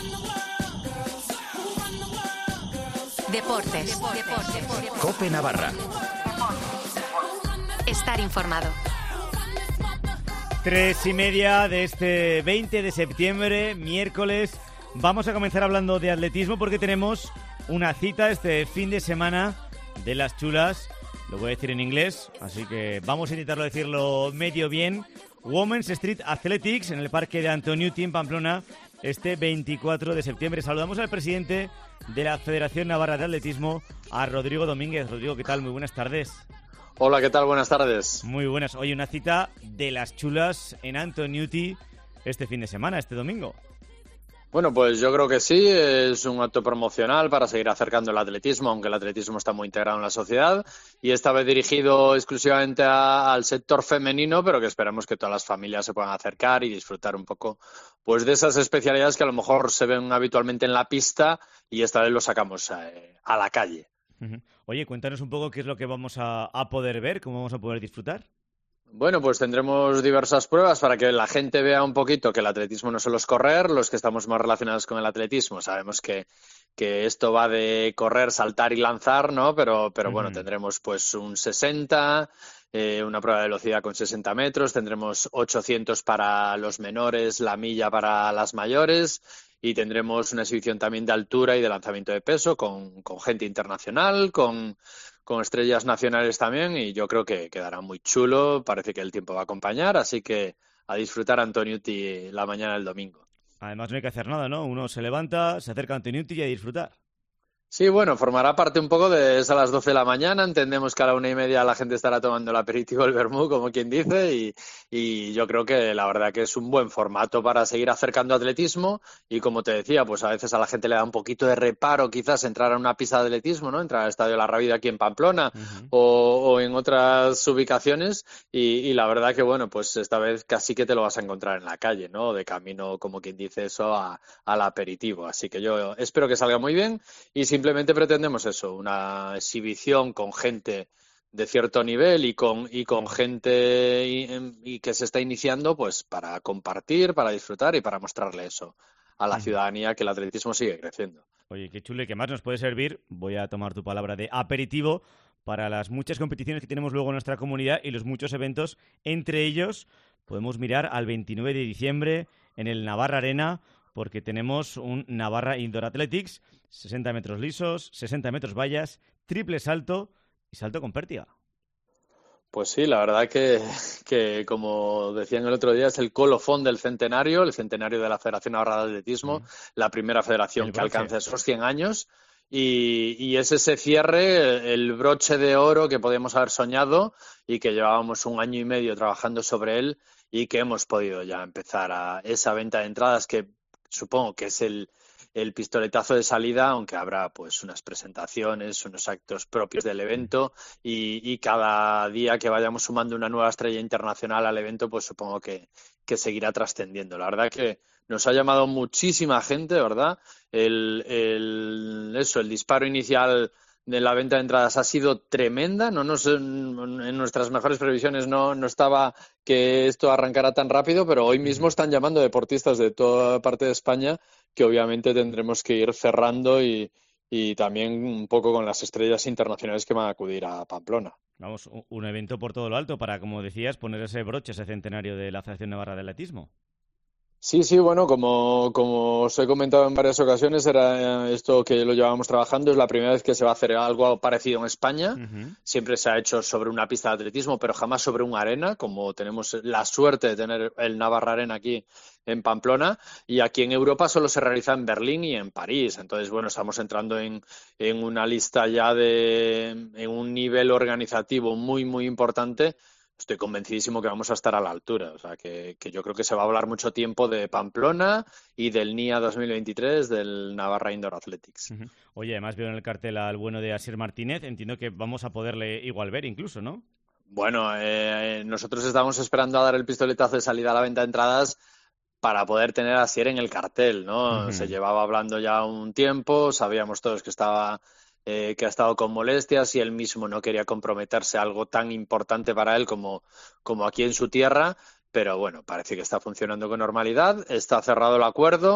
Deportes. COPE Navarra. Estar informado. 3:30 de este 20 de septiembre, miércoles. Vamos a comenzar hablando de atletismo porque tenemos una cita este fin de semana de las chulas. Lo voy a decir en inglés, así que vamos a intentarlo decirlo medio bien. Women's Street Athletics en el parque de Antoniuti en Pamplona este 24 de septiembre. Saludamos al presidente de la Federación Navarra de Atletismo, a Rodrigo Domínguez. Rodrigo, ¿qué tal? Muy buenas tardes. Hola, ¿qué tal? Buenas tardes. Muy buenas. Hoy una cita de las chulas en Antoniuti este fin de semana, este domingo. Bueno, pues yo creo que sí, es un acto promocional para seguir acercando el atletismo, aunque el atletismo está muy integrado en la sociedad, y esta vez dirigido exclusivamente al sector femenino, pero que esperamos que todas las familias se puedan acercar y disfrutar un poco pues de esas especialidades que a lo mejor se ven habitualmente en la pista y esta vez lo sacamos a la calle. Oye, cuéntanos un poco qué es lo que vamos a poder ver, cómo vamos a poder disfrutar. Bueno, pues tendremos diversas pruebas para que la gente vea un poquito que el atletismo no solo es correr. Los que estamos más relacionados con el atletismo sabemos que esto va de correr, saltar y lanzar, ¿no? Pero bueno, tendremos pues un 60, una prueba de velocidad con 60 metros, tendremos 800 para los menores, la milla para las mayores y tendremos una exhibición también de altura y de lanzamiento de peso con gente internacional, con estrellas nacionales también, y yo creo que quedará muy chulo. Parece que el tiempo va a acompañar, así que a disfrutar Antoniuti la mañana del domingo. Además no hay que hacer nada, ¿no? Uno se levanta, se acerca a Antoniuti y a disfrutar. Sí, bueno, formará parte un poco es a las 12 de la mañana. Entendemos que a la 1:30 la gente estará tomando el aperitivo, el vermú, como quien dice, y yo creo que la verdad que es un buen formato para seguir acercando atletismo. Y como te decía, pues a veces a la gente le da un poquito de reparo quizás entrar a una pista de atletismo, ¿no? Entrar al Estadio La Rábida aquí en Pamplona o en otras ubicaciones. Y la verdad que, bueno, pues esta vez casi que te lo vas a encontrar en la calle, ¿no? De camino, como quien dice eso, al aperitivo. Así que yo espero que salga muy bien y simplemente pretendemos eso, una exhibición con gente de cierto nivel y con gente y que se está iniciando, pues para compartir, para disfrutar y para mostrarle eso a la ciudadanía, que el atletismo sigue creciendo. Oye, qué chulo, y qué más nos puede servir, voy a tomar tu palabra, de aperitivo para las muchas competiciones que tenemos luego en nuestra comunidad y los muchos eventos. Entre ellos podemos mirar al 29 de diciembre en el Navarra Arena, porque tenemos un Navarra Indoor Athletics, 60 metros lisos, 60 metros vallas, triple salto y salto con pértiga. Pues sí, la verdad que como decían el otro día, es el colofón del centenario, el centenario de la Federación Navarra de Atletismo, la primera federación que alcanza esos 100 años, y es ese cierre, el broche de oro que podíamos haber soñado y que llevábamos 1 año y medio trabajando sobre él y que hemos podido ya empezar a esa venta de entradas que supongo que es el pistoletazo de salida, aunque habrá pues unas presentaciones, unos actos propios del evento y cada día que vayamos sumando una nueva estrella internacional al evento, pues supongo que seguirá trascendiendo. La verdad que nos ha llamado muchísima gente, ¿verdad? El disparo inicial de la venta de entradas ha sido tremenda. En nuestras mejores previsiones no estaba que esto arrancara tan rápido, pero hoy mismo están llamando deportistas de toda parte de España, que obviamente tendremos que ir cerrando y también un poco con las estrellas internacionales que van a acudir a Pamplona. Vamos, un evento por todo lo alto para, como decías, poner ese broche, ese centenario de la Federación Navarra de Atletismo. Sí, bueno, como os he comentado en varias ocasiones, era esto que lo llevábamos trabajando, es la primera vez que se va a hacer algo parecido en España. Siempre se ha hecho sobre una pista de atletismo, pero jamás sobre una arena, como tenemos la suerte de tener el Navarra Arena aquí en Pamplona, y aquí en Europa solo se realiza en Berlín y en París. Entonces, bueno, estamos entrando en una lista ya en un nivel organizativo muy, muy importante. Estoy convencidísimo que vamos a estar a la altura. O sea, que yo creo que se va a hablar mucho tiempo de Pamplona y del NIA 2023, del Navarra Indoor Athletics. Oye, además veo en el cartel al bueno de Asier Martínez. Entiendo que vamos a poderle igual ver incluso, ¿no? Bueno, nosotros estamos esperando a dar el pistoletazo de salida a la venta de entradas para poder tener a Asier en el cartel, ¿no? Se llevaba hablando ya un tiempo, sabíamos todos que ha estado con molestias y él mismo no quería comprometerse a algo tan importante para él como aquí en su tierra, pero bueno, parece que está funcionando con normalidad, está cerrado el acuerdo,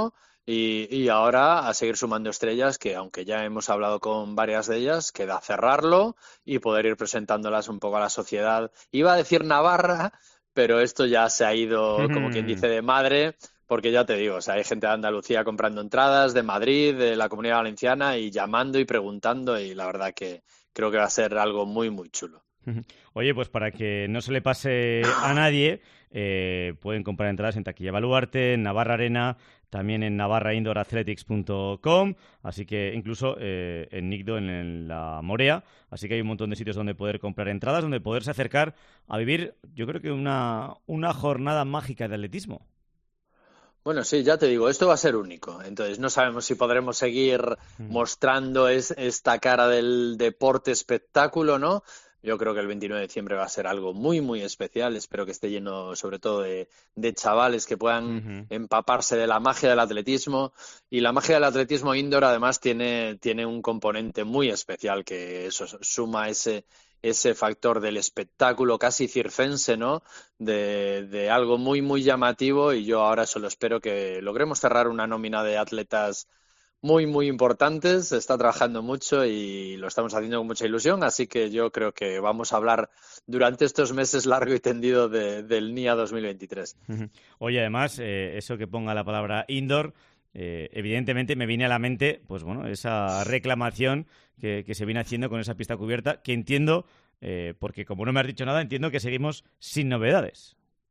Y ahora a seguir sumando estrellas, que aunque ya hemos hablado con varias de ellas, queda cerrarlo y poder ir presentándolas un poco a la sociedad. Iba a decir Navarra, pero esto ya se ha ido, como quien dice, de madre, porque ya te digo, o sea, hay gente de Andalucía comprando entradas, de Madrid, de la Comunidad Valenciana, y llamando y preguntando, y la verdad que creo que va a ser algo muy, muy chulo. Oye, pues para que no se le pase a nadie, pueden comprar entradas en Taquilla Baluarte, en Navarra Arena, también en navarraindorathletics.com, así que incluso en Nicdo, en la Morea, así que hay un montón de sitios donde poder comprar entradas, donde poderse acercar a vivir, yo creo que una jornada mágica de atletismo. Bueno, sí, ya te digo, esto va a ser único. Entonces, no sabemos si podremos seguir mostrando esta cara del deporte espectáculo, ¿no? Yo creo que el 29 de diciembre va a ser algo muy, muy especial. Espero que esté lleno, sobre todo, de chavales que puedan empaparse de la magia del atletismo. Y la magia del atletismo indoor, además, tiene un componente muy especial, que eso suma ese factor del espectáculo casi circense, ¿no? De algo muy, muy llamativo, y yo ahora solo espero que logremos cerrar una nómina de atletas muy, muy importantes. Se está trabajando mucho y lo estamos haciendo con mucha ilusión, así que yo creo que vamos a hablar durante estos meses largo y tendido del NIA 2023. Oye, además, eso que ponga la palabra indoor, evidentemente me viene a la mente, pues bueno, esa reclamación que se viene haciendo con esa pista cubierta, que entiendo, porque como no me has dicho nada, entiendo que seguimos sin novedades.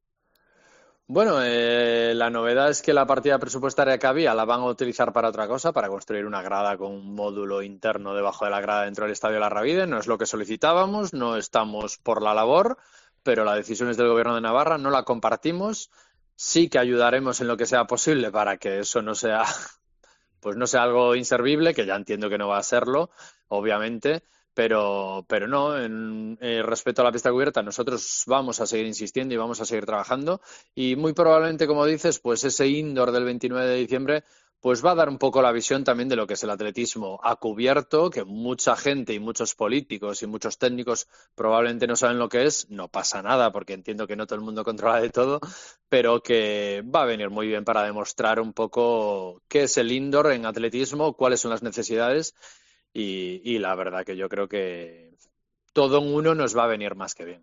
Bueno, la novedad es que la partida presupuestaria que había la van a utilizar para otra cosa, para construir una grada con un módulo interno debajo de la grada dentro del Estadio La Ravide. No es lo que solicitábamos, no estamos por la labor, pero la decisión es del Gobierno de Navarra, no la compartimos. Sí que ayudaremos en lo que sea posible para que eso no sea, pues no sea algo inservible, que ya entiendo que no va a serlo, obviamente. Pero no, respecto a la pista cubierta, nosotros vamos a seguir insistiendo y vamos a seguir trabajando, y muy probablemente, como dices, pues ese indoor del 29 de diciembre pues va a dar un poco la visión también de lo que es el atletismo a cubierto, que mucha gente y muchos políticos y muchos técnicos probablemente no saben lo que es. No pasa nada, porque entiendo que no todo el mundo controla de todo, pero que va a venir muy bien para demostrar un poco qué es el indoor en atletismo, cuáles son las necesidades. Y la verdad que yo creo que todo en uno nos va a venir más que bien.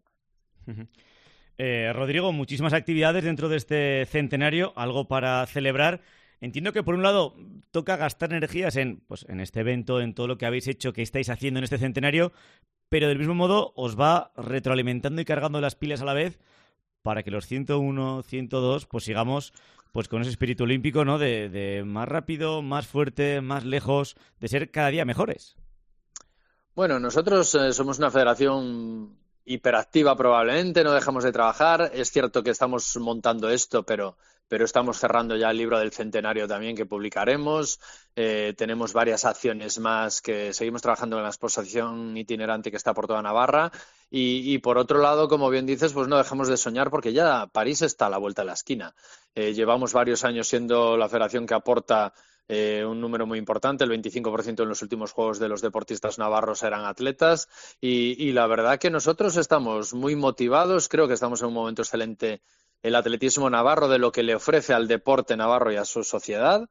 Rodrigo, muchísimas actividades dentro de este centenario, algo para celebrar. Entiendo que por un lado toca gastar energías en este evento, en todo lo que habéis hecho, que estáis haciendo en este centenario, pero del mismo modo os va retroalimentando y cargando las pilas a la vez para que los 101, 102, pues sigamos pues con ese espíritu olímpico, ¿no? De más rápido, más fuerte, más lejos, de ser cada día mejores. Bueno, nosotros somos una federación hiperactiva probablemente, no dejamos de trabajar. Es cierto que estamos montando esto, pero estamos cerrando ya el libro del centenario también, que publicaremos. Tenemos varias acciones más, que seguimos trabajando en la exposición itinerante que está por toda Navarra. Y por otro lado, como bien dices, pues no dejamos de soñar, porque ya París está a la vuelta de la esquina. Llevamos varios años siendo la federación que aporta un número muy importante, el 25% en los últimos Juegos de los deportistas navarros eran atletas, y la verdad que nosotros estamos muy motivados. Creo que estamos en un momento excelente el atletismo navarro, de lo que le ofrece al deporte navarro y a su sociedad.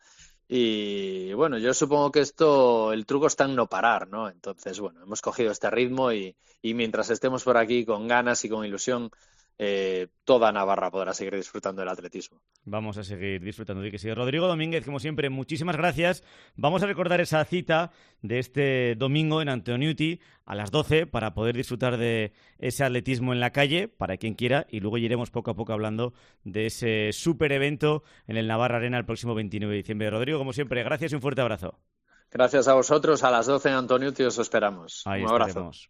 Y bueno, yo supongo que el truco está en no parar, ¿no? Entonces, bueno, hemos cogido este ritmo y mientras estemos por aquí con ganas y con ilusión, toda Navarra podrá seguir disfrutando del atletismo. Vamos a seguir disfrutando de que sí. Rodrigo Domínguez, como siempre, muchísimas gracias. Vamos a recordar esa cita de este domingo en Antoniuti a las 12 para poder disfrutar de ese atletismo en la calle, para quien quiera, y luego iremos poco a poco hablando de ese super evento en el Navarra Arena el próximo 29 de diciembre. Rodrigo, como siempre, gracias y un fuerte abrazo. Gracias a vosotros. A las 12 en Antoniuti os esperamos. Ahí un abrazo. Estaremos.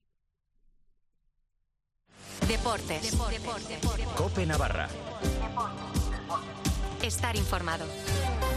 Deportes. COPE Navarra. Estar informado.